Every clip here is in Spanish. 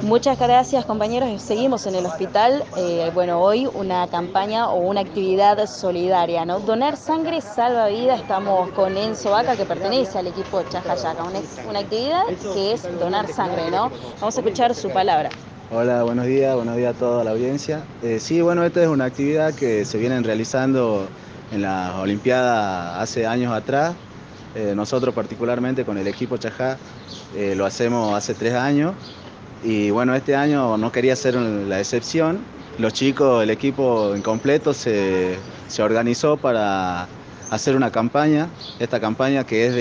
Muchas gracias, compañeros. Seguimos en el hospital. Bueno, hoy una campaña o una actividad solidaria, ¿no? Donar sangre salva vida. Estamos con Enzo Vaca, que pertenece al equipo Chaja Chaca. Una actividad que es donar sangre, ¿no? Vamos a escuchar su palabra. Hola, buenos días a toda la audiencia. Sí, bueno, esta es una actividad que se vienen realizando en las Olimpiadas hace años atrás. Nosotros particularmente con el equipo Chajá lo hacemos hace 3 años y bueno, este año no quería ser la excepción. Los chicos, el equipo en completo se organizó para hacer una campaña, esta campaña que es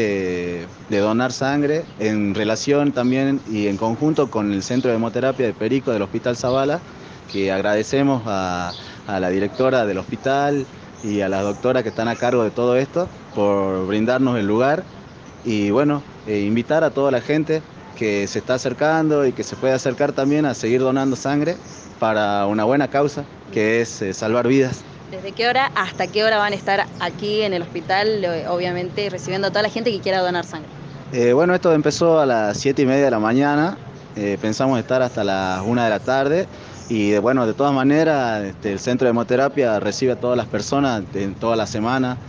de donar sangre en relación también y en conjunto con el Centro de Hemoterapia de Perico del Hospital Zavala, que agradecemos a la directora del hospital y a las doctoras que están a cargo de todo esto por brindarnos el lugar y bueno, invitar a toda la gente que se está acercando y que se puede acercar también a seguir donando sangre para una buena causa, que es salvar vidas. ¿Desde qué hora hasta qué hora van a estar aquí en el hospital, obviamente recibiendo a toda la gente que quiera donar sangre? Bueno, esto empezó a las 7:30 de la mañana, pensamos estar hasta las 1 de la tarde y bueno, de todas maneras el centro de hemoterapia recibe a todas las personas en toda la semana,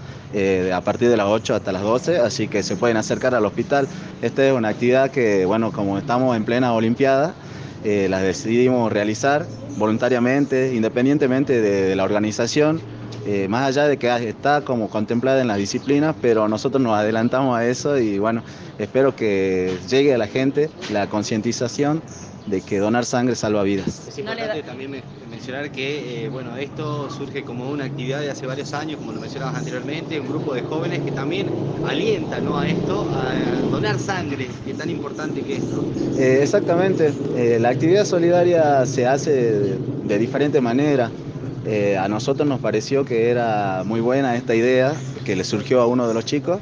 a partir de las 8 hasta las 12, así que se pueden acercar al hospital. Esta es una actividad que, bueno, como estamos en plena Olimpiada, las decidimos realizar voluntariamente, independientemente de la organización. Más allá de que está como contemplada en las disciplinas, pero nosotros nos adelantamos a eso y bueno, espero que llegue a la gente la concientización de que donar sangre salva vidas. Es importante también mencionar que bueno, esto surge como una actividad de hace varios años, como lo mencionabas anteriormente, un grupo de jóvenes que también alienta, ¿no?, a esto, a donar sangre, que es tan importante que esto. Exactamente, la actividad solidaria se hace de diferente manera. A nosotros nos pareció que era muy buena esta idea que le surgió a uno de los chicos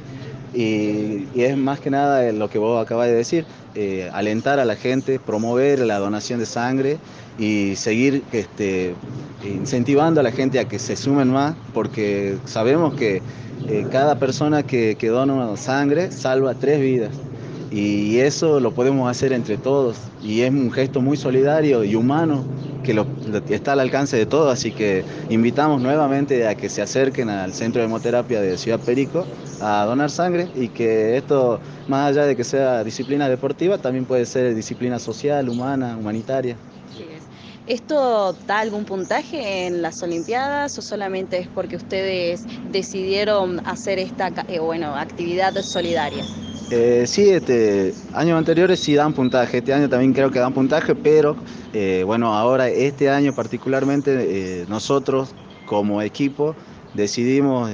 y es más que nada lo que vos acabas de decir, alentar a la gente, promover la donación de sangre y seguir incentivando a la gente a que se sumen más, porque sabemos que cada persona que dona sangre salva 3 vidas. Y eso lo podemos hacer entre todos y es un gesto muy solidario y humano está al alcance de todos, así que invitamos nuevamente a que se acerquen al Centro de Hemoterapia de Ciudad Perico a donar sangre y que esto, más allá de que sea disciplina deportiva, también puede ser disciplina social, humana, humanitaria. Así es. ¿Esto da algún puntaje en las Olimpiadas o solamente es porque ustedes decidieron hacer esta actividad solidaria? Sí, años anteriores sí dan puntaje, este año también creo que dan puntaje, pero bueno, ahora este año particularmente nosotros como equipo decidimos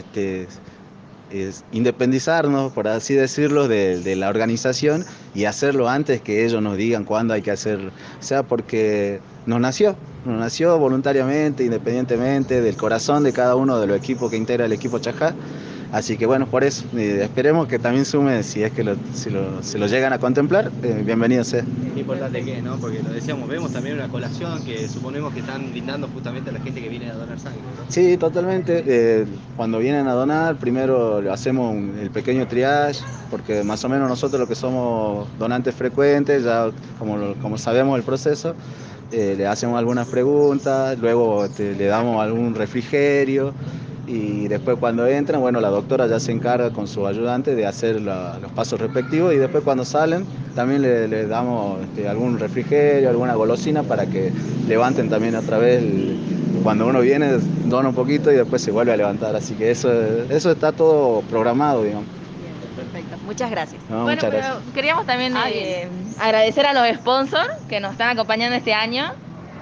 independizarnos, por así decirlo, de la organización y hacerlo antes que ellos nos digan cuándo hay que hacerlo. O sea, porque nos nació voluntariamente, independientemente del corazón de cada uno de los equipos que integra el equipo Chajá. Así que bueno, por eso esperemos que también sume, si es que si lo llegan a contemplar, bienvenido sea. Es importante que, ¿no?, porque lo decíamos, vemos también una colación que suponemos que están brindando justamente a la gente que viene a donar sangre, ¿no? Sí, totalmente. Cuando vienen a donar, primero le hacemos el pequeño triage, porque más o menos nosotros lo que somos donantes frecuentes, ya como sabemos el proceso, le hacemos algunas preguntas, luego le damos algún refrigerio y después cuando entran, bueno, la doctora ya se encarga con su ayudante de hacer los pasos respectivos y después cuando salen también le damos algún refrigerio, alguna golosina para que levanten también otra vez. Cuando uno viene, dona un poquito y después se vuelve a levantar, así que eso está todo programado, digamos. Bien, perfecto. Muchas gracias. No, Bueno, muchas pero gracias. queríamos también Bien. agradecer a los sponsors que nos están acompañando este año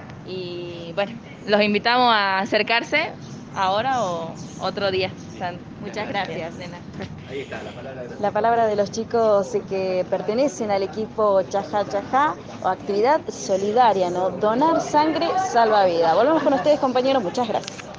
y bueno, los invitamos a acercarse ahora o otro día. Muchas gracias. De nada. Ahí está, la palabra de los La palabra de los chicos que pertenecen al equipo Chaja Chaja o actividad solidaria, ¿no? Donar sangre salva vida. Volvemos con ustedes, compañeros. Muchas gracias.